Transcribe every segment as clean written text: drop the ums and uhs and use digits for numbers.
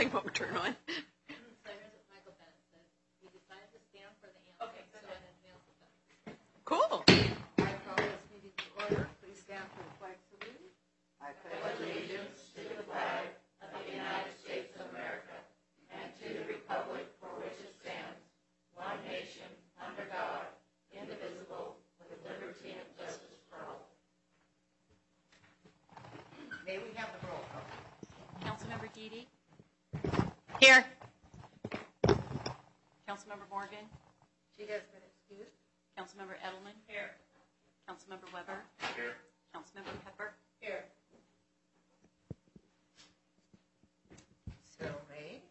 thing won't turn on. Michael Bennett said we decided to stand for the anthem. Okay, so in advance of that. Cool. I call this meeting to order. Please stand for the flag salute. I pledge allegiance to the flag of the United States of America and to the republic for which it stands, one nation, under God, indivisible, with liberty and justice for all. May we have the roll call? Councilmember Deedy? Here. Councilmember Morgan? She has been excused. Councilmember Edelman? Here. Councilmember Weber? Here. Councilmember Pepper? Here. So, May,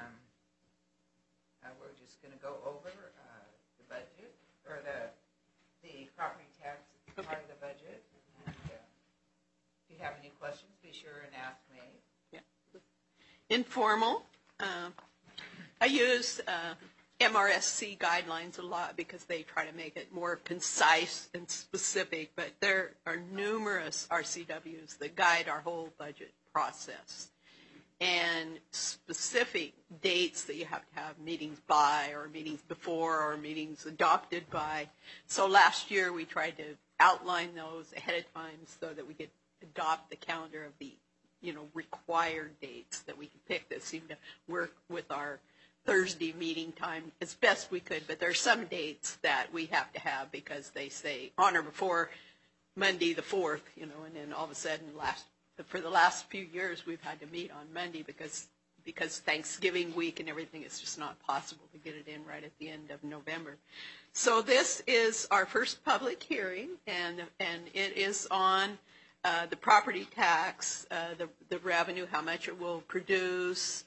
we're just going to go over the budget, or the property tax part of the budget. And if you have any questions, be sure and ask May. Yeah. Informal. I use MRSC guidelines a lot because they try to make it more concise and specific, but there are numerous RCWs that guide our whole budget process, and specific dates that you have to have meetings by, or meetings before, or meetings adopted by. So last year we tried to outline those ahead of time so that we could adopt the calendar of the required dates that we could pick that seemed to work with our Thursday meeting time as best we could. But there are some dates that we have to have because they say on or before Monday the 4th, and then all of a sudden for the last few years we've had to meet on Monday because Thanksgiving week and everything, it's just not possible to get it in right at the end of November. So this is our first public hearing, and it is on the property tax, the revenue, how much it will produce,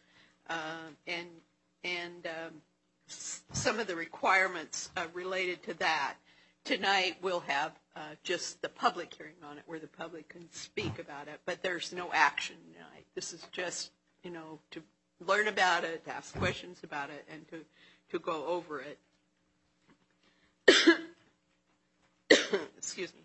and some of the requirements related to that. Tonight we'll have just the public hearing on it where the public can speak about it, but there's no action tonight. This is just, to learn about it, to ask questions about it, and to go over it. Excuse me.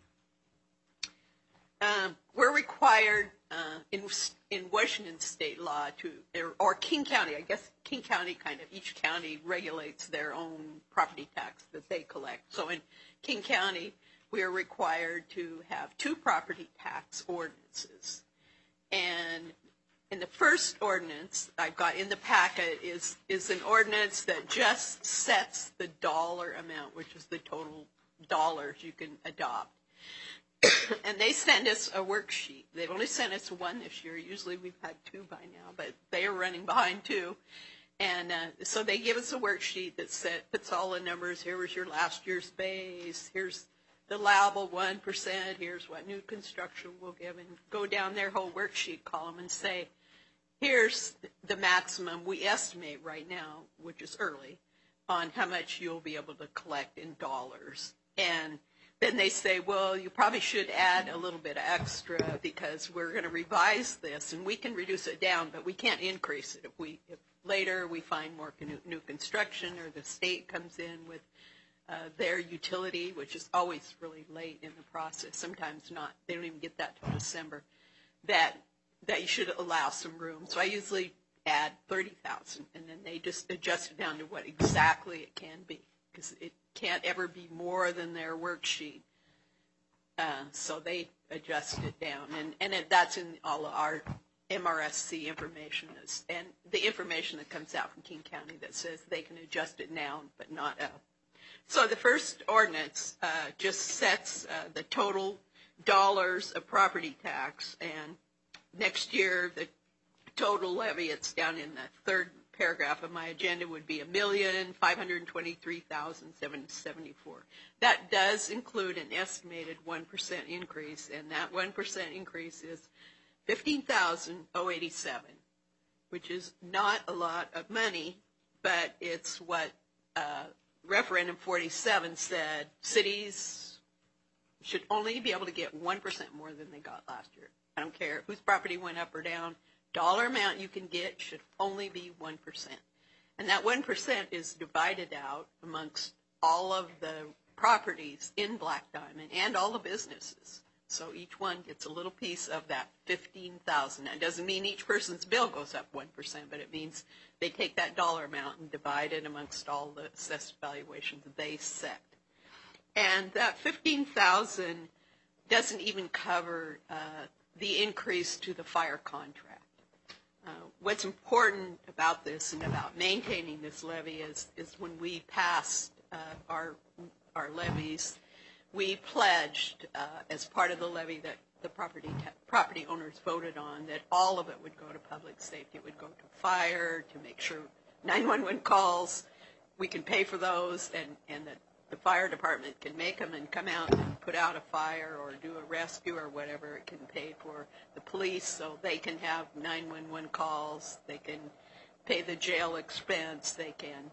We're required in Washington state law or King County, I guess King County each county regulates their own property tax that they collect. So in King County, we are required to have 2 property tax ordinances. And in the first ordinance I've got in the packet is an ordinance that just sets the dollar amount, which is the total dollars you can adopt. And they send us a worksheet. They've only sent us 1 this year. Usually we've had 2 by now, but they are running behind 2. And so they give us a worksheet that puts all the numbers. Here was your last year's base. Here's the allowable 1%. Here's what new construction will give. And go down their whole worksheet column and say, here's the maximum we estimate right now, which is early, on how much you'll be able to collect in dollars. And then they say, well, you probably should add a little bit extra because we're going to revise this, and we can reduce it down, but we can't increase it. If later we find more new construction, or the state comes in with their utility, which is always really late in the process, sometimes not, they don't even get that till December, that you should allow some room. So I usually add $30,000, and then they just adjust it down to what exactly it can be, because it can't ever be more than their worksheet. So they adjust it down. And that's in all of our MRSC information, and the information that comes out from King County that says they can adjust it down but not up. So the first ordinance just sets the total dollars of property tax, and next year the total levy, it's down in the 3rd paragraph of my agenda, would be $1,523,774. That does include an estimated 1% increase, and that 1% increase is $15,087, which is not a lot of money, but it's what Referendum 47 said cities should only be able to get 1% more than they got last year. I don't care whose property went up or down. Dollar amount you can get should only be 1%. And that 1% is divided out amongst all of the properties in Black Diamond and all the businesses. So each one gets a little piece of that $15,000. That doesn't mean each person's bill goes up 1%, but it means they take that dollar amount and divide it amongst all the assessed valuations they set. And that $15,000 doesn't even cover the increase to the fire contract. What's important about this and about maintaining this levy is when we passed our levies, we pledged as part of the levy that the property owners voted on that all of it would go to public safety. It would go to fire, to make sure 911 calls, we can pay for those, and that the fire department can make them and come out and put out a fire or do a rescue or whatever. It can pay for the police so they can have 911 calls. They can pay the jail expense. They can,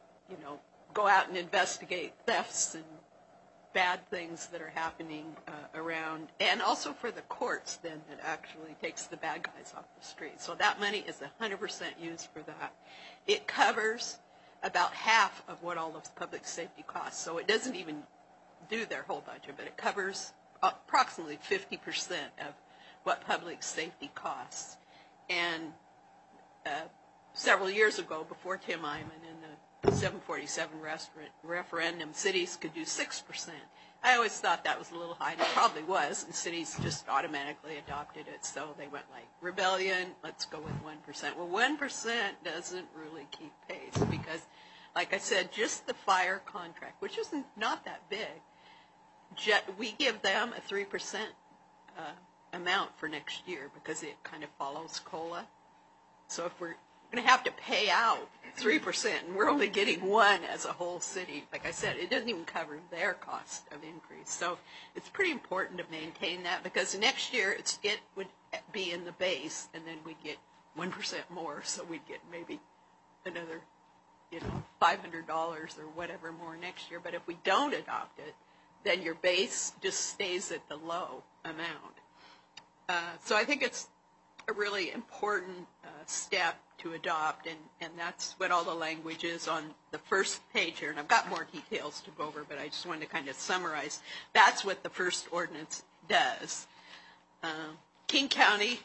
go out and investigate thefts and bad things that are happening around. And also for the courts, then, that actually takes the bad guys off the street. So that money is 100% used for that. It covers about half of what all of public safety costs. So it doesn't even do their whole budget, but it covers approximately 50% of what public safety costs. And several years ago, before Tim Eyman and the 747 referendum, cities could do 6%. I always thought that was a little high, and it probably was, and cities just automatically adopted it. So they went like, rebellion, let's go with 1%. Well, 1% doesn't really keep pace because, like I said, just the fire contract, which is not that big, we give them a 3% amount for next year because it kind of follows COLA. So if we're going to have to pay out 3%, and we're only getting 1% as a whole city. Like I said, it doesn't even cover their cost of increase. So it's pretty important to maintain that because next year it would be in the base, and then we'd get 1% more, so we'd get maybe another, $500 or whatever more next year. But if we don't adopt it, then your base just stays at the low amount. So I think it's a really important step to adopt, and that's what all the language is on the first page here. And I've got more details to go over, but I just wanted to kind of summarize. That's what the first ordinance does. King County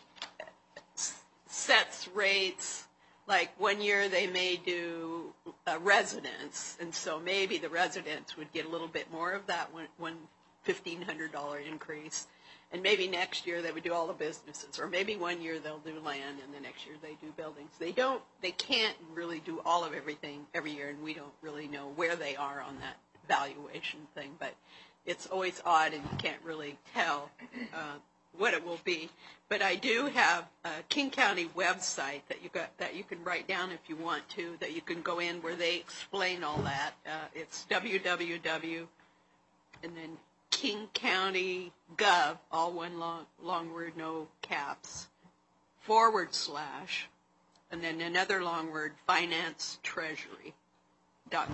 sets rates. Like 1 year they may do residents, and so maybe the residents would get a little bit more of that one $1,500 increase. And maybe next year they would do all the businesses, or maybe 1 year they'll do land, and the next year they do buildings. They can't really do all of everything every year, and we don't really know where they are on that valuation thing. But it's always odd, and you can't really tell what it will be. But I do have a King County website that you can write down if you want to, that you can go in where they explain all that. It's www. and then King County Gov, all one long word, no caps, / and then another long word, financetreasury.gov.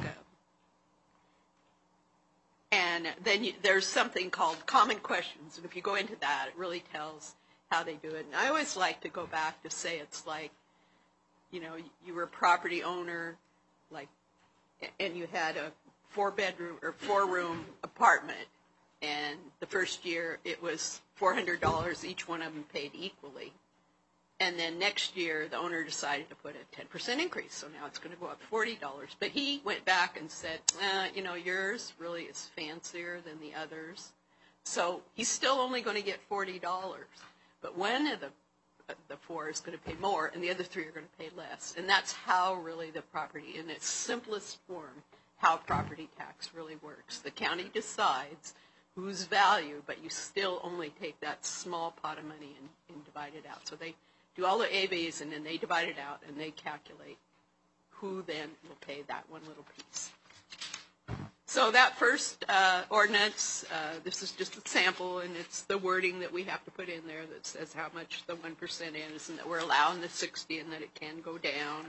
And then there's something called Common Questions, and if you go into that, it really tells how they do it. And I always like to go back to say it's like, you were a property owner, and you had a 4-room apartment. And the first year it was $400, each one of them paid equally. And then next year the owner decided to put a 10% increase, so now it's going to go up $40. But he went back and said, yours really is fancier than the others. So he's still only going to get $40. But one of the 4 is going to pay more, and the other 3 are going to pay less. And that's how really the property, in its simplest form, how property tax really works. The county decides whose value, but you still only take that small pot of money and divide it out. So they do all the AVs, and then they divide it out, and they calculate who then will pay that one little piece. So that first ordinance, this is just a sample, and it's the wording that we have to put in there that says how much the 1% is, and that we're allowing the 60, and that it can go down.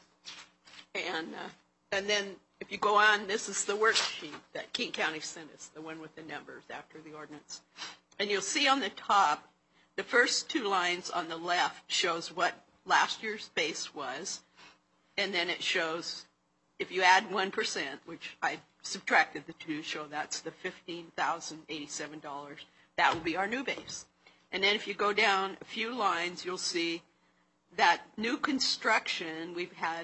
And then if you go on, this is the worksheet that King County sent us, the one with the numbers after the ordinance. And you'll see on the top, the first 2 lines on the left shows what last year's base was, and then it shows if you add 1%, which I subtracted the 2, show that's the $15,087. That will be our new base. And then if you go down a few lines, you'll see that new construction, we've had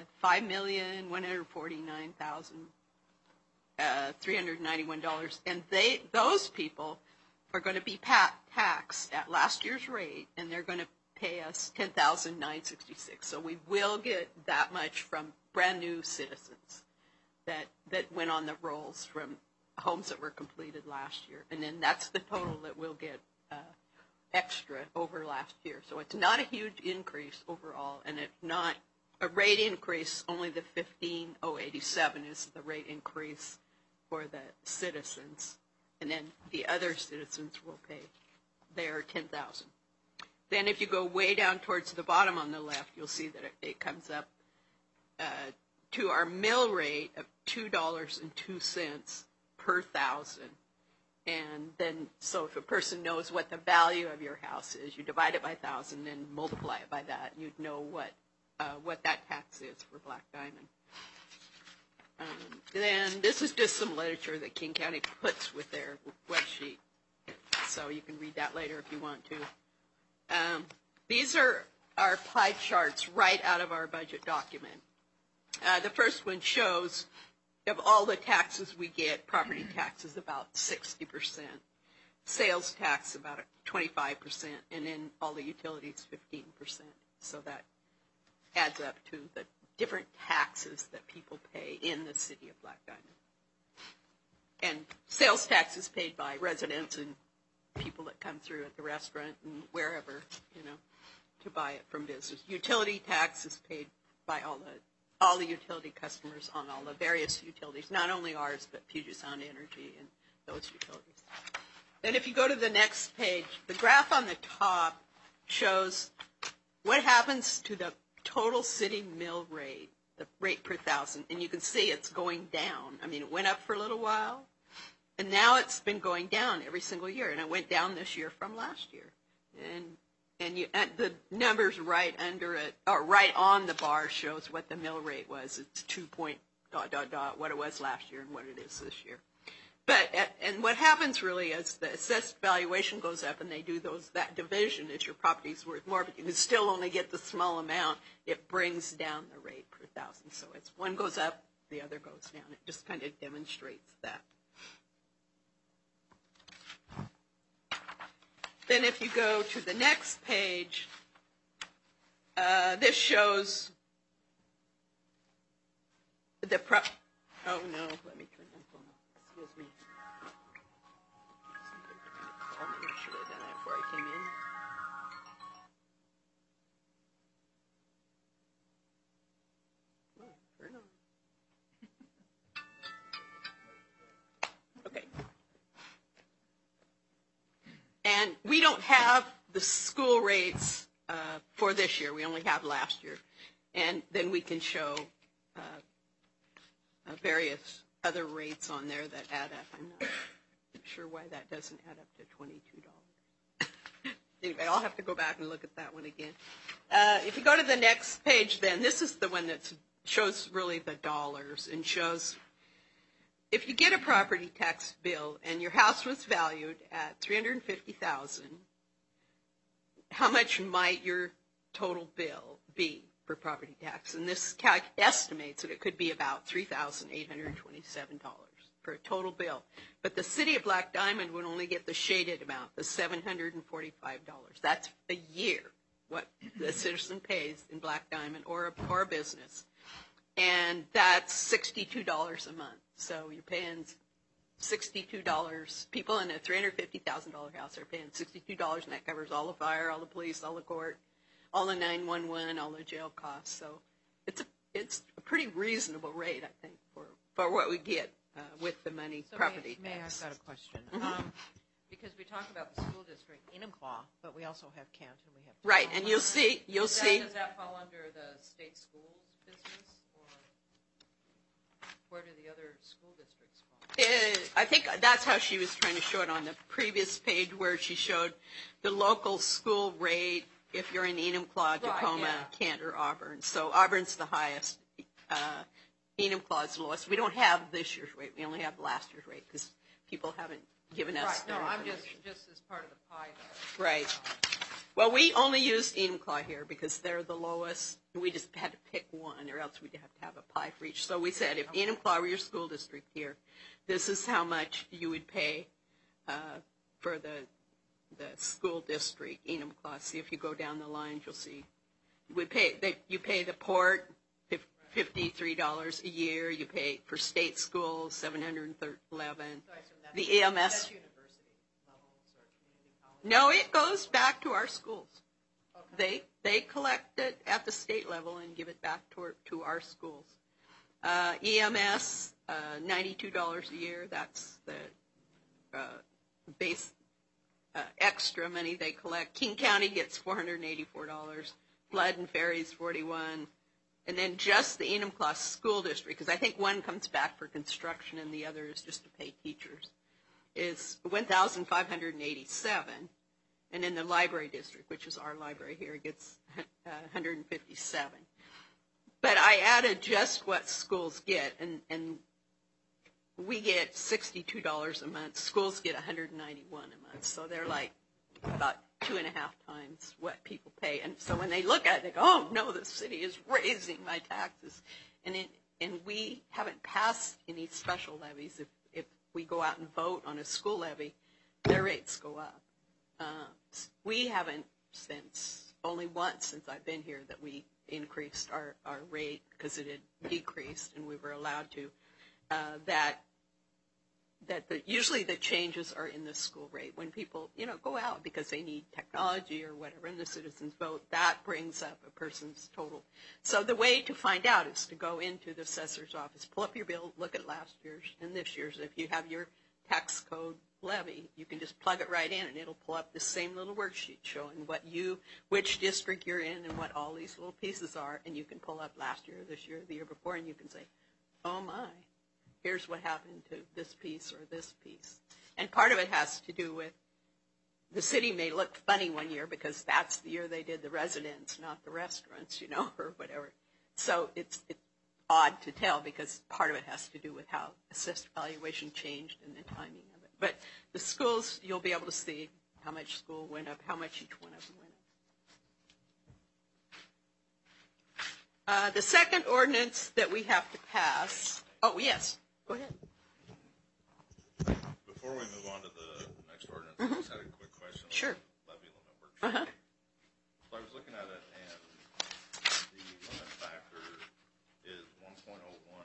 $5,149,391, and those people are going to be taxed at last year's rate, and they're going to pay us $10,966. So we will get that much from brand new citizens that went on the rolls from homes that were completed last year, and then that's the total that we'll get extra over last year. So it's not a huge increase overall, and it's not a rate increase. Only the 15,087 is the rate increase for the citizens, and then the other citizens will pay their $10,000. Then if you go way down towards the bottom on the left, you'll see that it comes up to our mill rate of $2.02 per thousand. And then, so if a person knows what the value of your house is, you divide it by 1,000 and multiply it by that, and you'd know what that tax is for Black Diamond. Then this is just some literature that King County puts with their web sheet, so you can read that later if you want to. These are our pie charts right out of our budget document. The first one shows of all the taxes we get, property tax is about 60%, sales tax about 25%, and then all the utilities 15%. So that adds up to the different taxes that people pay in the city of Black Diamond. And sales tax is paid by residents and people that come through at the restaurant and wherever, to buy it from business. Utility tax is paid by all the utility customers on all the various utilities, not only ours, but Puget Sound Energy and those utilities. Then if you go to the next page, the graph on the top shows what happens to the total city mill rate, the rate per thousand, and you can see it's going down. I mean, it went up for a little while, and now it's been going down every single year, and it went down this year from last year. And the numbers right under it, or right on the bar, shows what the mill rate was. It's 2 point ... what it was last year and what it is this year. And what happens really is the assessed valuation goes up, and they do that division as your property's worth more, but you can still only get the small amount. It brings down the rate per thousand. So it's one goes up, the other goes down. It just kind of demonstrates that. Then if you go to the next page, this shows the oh no, let me turn my phone off. Excuse me. Somebody trying to call me. I should have done that before I came in. Oh, turn on. Okay. And we don't have the school rates for this year. We only have last year. And then we can show various other rates on there that add up. I'm not sure why that doesn't add up to $22. Anyway, I'll have to go back and look at that one again. If you go to the next page, then, this is the one that shows really the dollars and shows if you get a property tax bill and your house was valued at $350,000, how much might your total bill be for property tax? And this calc estimates that it could be about $3,827 for a total bill. But the city of Black Diamond would only get the shaded amount, the $745. That's a year, what the citizen pays in Black Diamond or a business. And that's $62 a month. So you're paying $62. People in a $350,000 house are paying $62, and that covers all the fire, all the police, all the court, all the 911, all the jail costs. So it's a pretty reasonable rate, I think, for what we get with the money, so property may tax. I ask a question? Mm-hmm. Because we talk about the school district, Enumclaw, but we also have Canton. We have right, and you'll see. Does that fall under the state schools business, or where do the other school districts fall? I think that's how she was trying to show it on the previous page, where she showed the local school rate if you're in Enumclaw, Tacoma, right, yeah. Kent, or Auburn. So Auburn's the highest. Enumclaw is the lowest. We don't have this year's rate. We only have last year's rate because people haven't given us Right, no, their I'm information. just as part of the pie though. Right. Well, we only used Enumclaw here because they're the lowest. We just had to pick one, or else we'd have to have a pie for each. So we said, if Enumclaw were your school district here, this is how much you would pay for the school district, Enumclaw. See, if you go down the line, you'll see. You pay the port $53 a year. You pay for state schools $711. So I assume The that's EMS. university levels or community college. No, it goes back to our schools. They collect it at the state level and give it back to our schools. EMS, $92 a year. That's the base extra money they collect. King County gets $484. Flood and Ferries, $41. And then just the Enumclaw School District, because I think one comes back for construction and the other is just to pay teachers, is $1,587. And then the library district, which is our library here, gets $157. But I added just what schools get, and we get $62 a month. Schools get $191 a month, so they're like about 2.5 times what people pay. And so when they look at it, they go, "Oh no, the city is raising my taxes," and we haven't passed any special levies. If we go out and vote on a school levy, their rates go up. We haven't only once since I've been here that we increased our rate because it had decreased and we were allowed to. Usually the changes are in the school rate when people go out because they need technology or whatever, and the citizens vote. That brings up a person's total. So the way to find out is to go into the assessor's office, pull up your bill, look at last year's and this year's. If you have your tax code levy, you can just plug it right in and it'll pull up the same little worksheet showing which district you're in and what all these little pieces are, and you can pull up last year, this year, the year before, and you can say, "Oh my, here's what happened to this piece or this piece." And part of it has to do with the city may look funny one year because that's the year they did the residents, not the restaurants, or whatever. So it's odd to tell because part of it has to do with how assessed valuation changed and the timing of it. But the schools, you'll be able to see how much school went up, how much each one of them went up. The second ordinance that we have to pass, oh yes, go ahead. Before we move on to the next ordinance, I just had a quick question. Sure. On the levy limit worksheet. Uh-huh. So I was looking at it, and the limit factor is 1.01,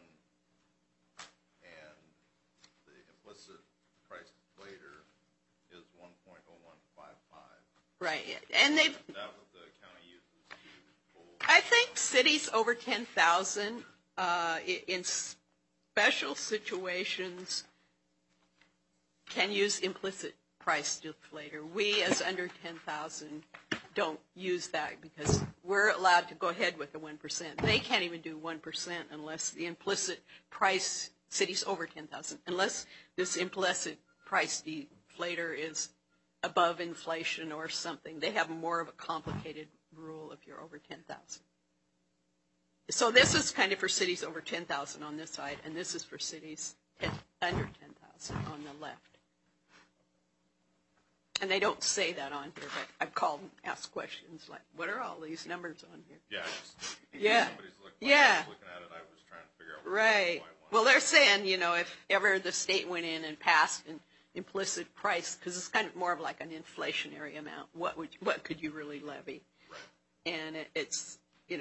and the implicit price later is 1.0155. Right, and Is that what the county uses to pull? I think cities over 10,000 in special situations can use implicit price deflator. We, as under 10,000, don't use that because we're allowed to go ahead with the 1%. They can't even do 1% unless the implicit price, cities over 10,000, unless this implicit price deflator is above inflation or something. They have more of a complicated rule if you're over 10,000. So this is kind of for cities over 10,000 on this side, and this is for cities under 10,000 on the left. And they don't say that on here, but I've called and asked questions like, what are all these numbers on here? Yeah, Yeah. somebody's looking, Yeah. I was looking at it, I was trying to figure out Right. why one. Well, they're saying, if ever the state went in and passed an implicit price, because it's kind of more of like an inflationary amount, what could you really levy? Right. And it's,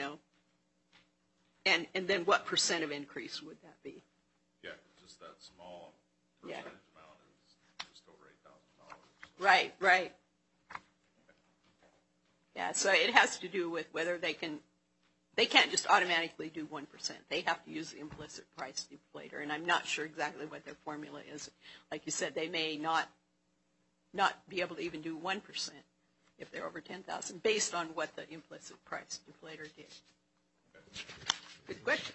and then what percent of increase would that be? Yeah, just that small Yeah. percentage amount is just over $8,000. Right, right. Yeah, so it has to do with whether they can't just automatically do 1%. They have to use the implicit price deflator, and I'm not sure exactly what their formula is. Like you said, they may not be able to even do 1% if they're over 10,000 based on what the implicit price deflator did. Good question.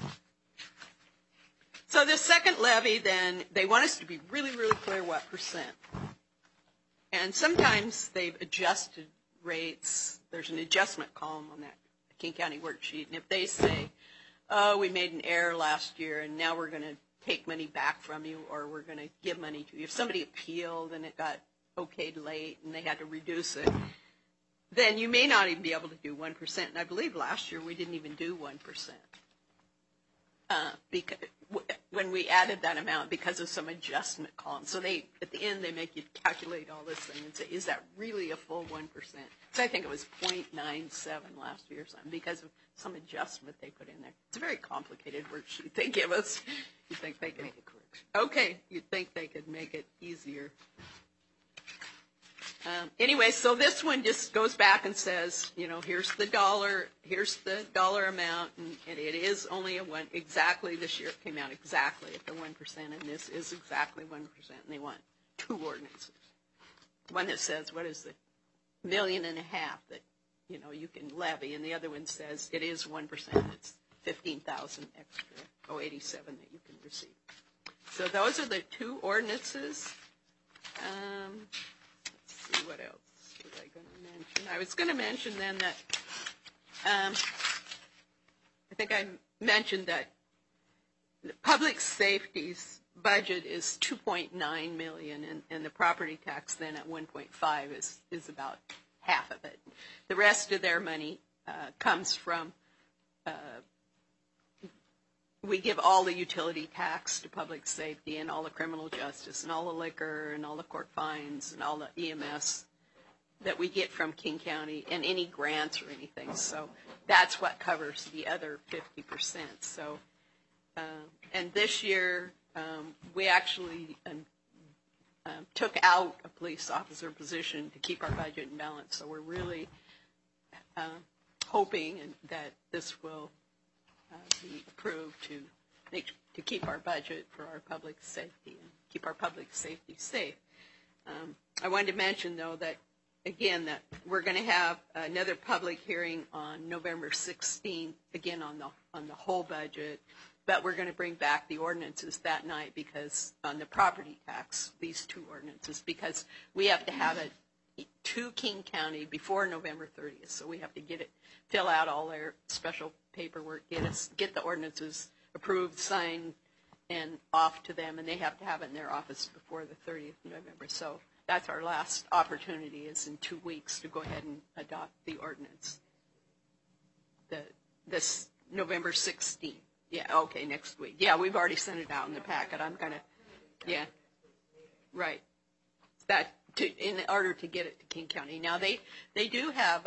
So the second levy, then, they want us to be really, really clear what percent. And sometimes they've adjusted rates. There's an adjustment column on that King County worksheet. And if they say, oh, we made an error last year and now we're going to take money back from you, or we're going to give money to you. If somebody appealed and it got okayed late and they had to reduce it, then you may not even be able to do 1%. And I believe last year we didn't even do 1%. Because when we added that amount because of some adjustment column. So at the end, they make you calculate all this thing and say, is that really a full 1%? So I think it was 0.97 last year or something because of some adjustment they put in there. It's a very complicated worksheet they give us. You think they could make it correct? Okay, you'd think they could make it easier. Anyway, so this one just goes back and says, here's the dollar amount, and it is only exactly this year it came out exactly at the 1%, and this is exactly 1%, and they want 2 ordinances. One that says, what is the $1.5 million that, you can levy, and the other one says it is 1%, it's 15,000 extra, 87 that you can receive. So those are the 2 ordinances. What else was I going to mention? I was going to mention then that I think I mentioned that the public safety's budget is $2.9 million, and the property tax then at 1.5 is about half of it. The rest of their money comes from we give all the utility tax to public safety and all the criminal justice and all the liquor and all the court fines and all the EMS that we get from King County and any grants or anything. So that's what covers the other 50%. So, and this year we actually took out a police officer position to keep our budget in balance. So we're really hoping that this will be approved to keep our budget for our public safety and keep our public safety safe. I wanted to mention, though, that, again, that we're going to have another public hearing on November 16th, again on the whole budget, but we're going to bring back the ordinances that night because on the property tax, these 2 ordinances, because we have to have it to King County before November 30th. So we have to fill out all their special paperwork, get the ordinances approved, signed, and off to them, and they have to have it in their office before the 30th of November. So that's our last opportunity is in 2 weeks to go ahead and adopt the ordinance. This November 16th. Yeah, okay, next week. Yeah, we've already sent it out in the packet. Yeah, right. In order to get it to King County. Now, they do have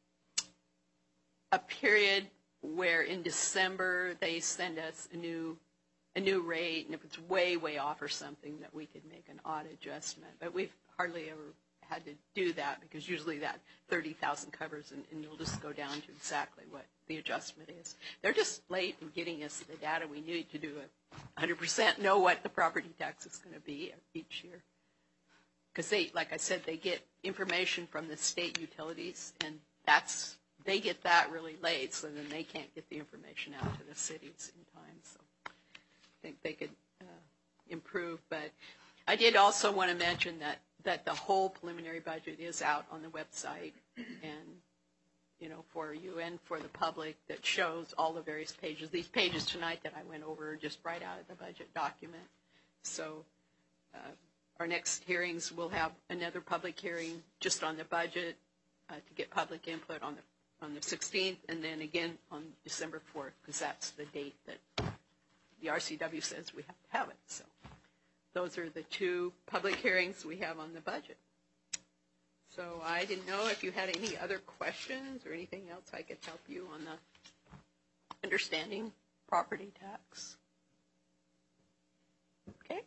a period where in December they send us a new rate, and if it's way, way off or something, that we could make an odd adjustment. But we've hardly ever had to do that because usually that 30,000 covers, and you'll just go down to exactly what the adjustment is. They're just late in getting us the data we need to do 100% know what the property tax is going to be each year. Because like I said, they get information from the state utilities, and they get that really late, so then they can't get the information out to the cities in time. So I think they could improve. But I did also want to mention that the whole preliminary budget is out on the website, and for you and for the public, that shows all the various pages. These pages tonight that I went over are just right out of the budget document. So our next hearings, we'll have another public hearing just on the budget to get public input on the 16th, and then again on December 4th, because that's the date that the RCW says we have to have it. So those are the 2 public hearings we have on the budget. So I didn't know if you had any other questions or anything else I could help you on the understanding property tax. Okay.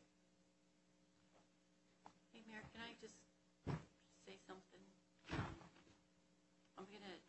Hey, Mayor, can I just say something? I'm going to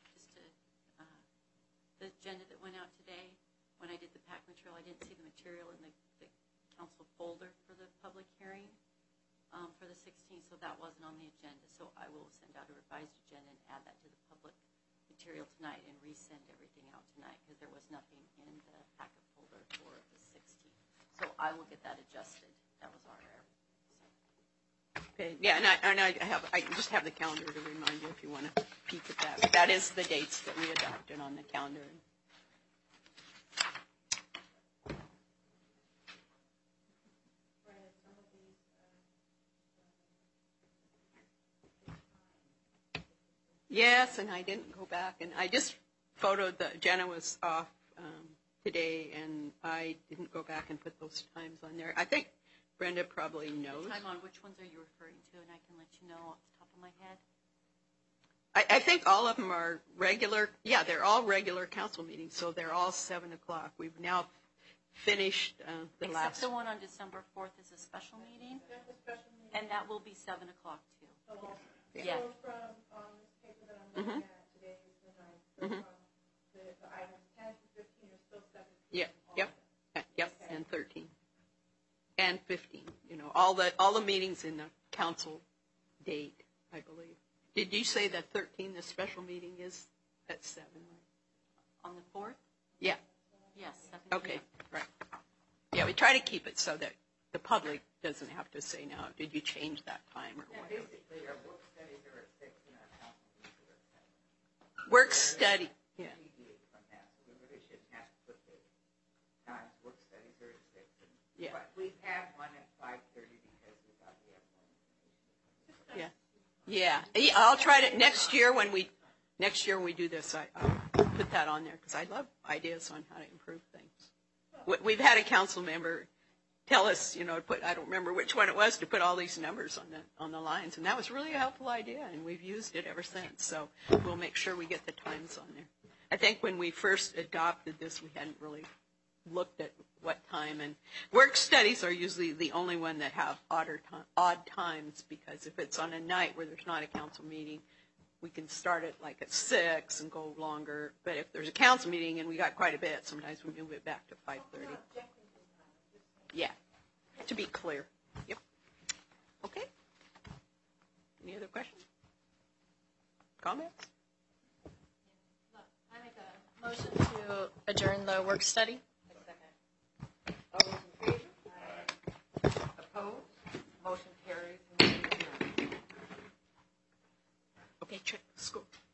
the agenda that went out today, when I did the pack material, I didn't see the material in the council folder for the public hearing for the 16th, so that wasn't on the agenda. So I will send out a revised agenda and add that to the public material tonight and resend everything out tonight because there was nothing in the packet folder for the 16th. So I will get that adjusted. That was our error. Okay. Yeah, and I just have the calendar to remind you if you want to peek at that. But that is the dates that we adopted on the calendar. Yes, and I didn't go back, and I just photoed Jenna was off today, and I didn't go back and put those times on there. I think Brenda probably knows. The time on which ones are you referring to, and I can let you know off the top of my head. I think all of them are regular. Yeah, they're all regular council meetings, so they're all 7 o'clock. We've now finished the last. Except the one on December 4th is a special meeting, and that will be 7 o'clock too. Yeah. So from this paper that I'm looking at today is the 9th. So from the items 10 to 15 are still 7. Yep, and 13, and 15. All the meetings in the council date, I believe. Did you say that 13, the special meeting, is at 7? On the 4th? Yeah. Yes. 7 Okay. p.m. Right. Yeah, we try to keep it so that the public doesn't have to say, "Now, did you change that time or whatever?" Basically, our work studies are at 6 and our council meetings are at 7. Work study. Yeah. Deviate from that, so we really shouldn't have to put the times. Work studies are at 6. Yeah. But we have one at 5:30 because we thought we have more information. Yeah. I'll try to next year when we do this. I'll put that on there because I love ideas on how to improve things. We've had a council member tell us, to put, I don't remember which one it was, to put all these numbers on the lines, and that was really a helpful idea, and we've used it ever since. So we'll make sure we get the times on there. I think when we first adopted this, we hadn't really looked at what time, and work studies are usually the only one that have odd times, because if it's on a night where there's not a council meeting, we can start it like at 6 and go longer. But if there's a council meeting and we got quite a bit, sometimes we move it back to 5:30. Yeah, to be clear. Yep. Okay. Any other questions? Comments? I make a motion to adjourn the work study. All those in favor? Opposed? Motion carries. Okay, check the scope.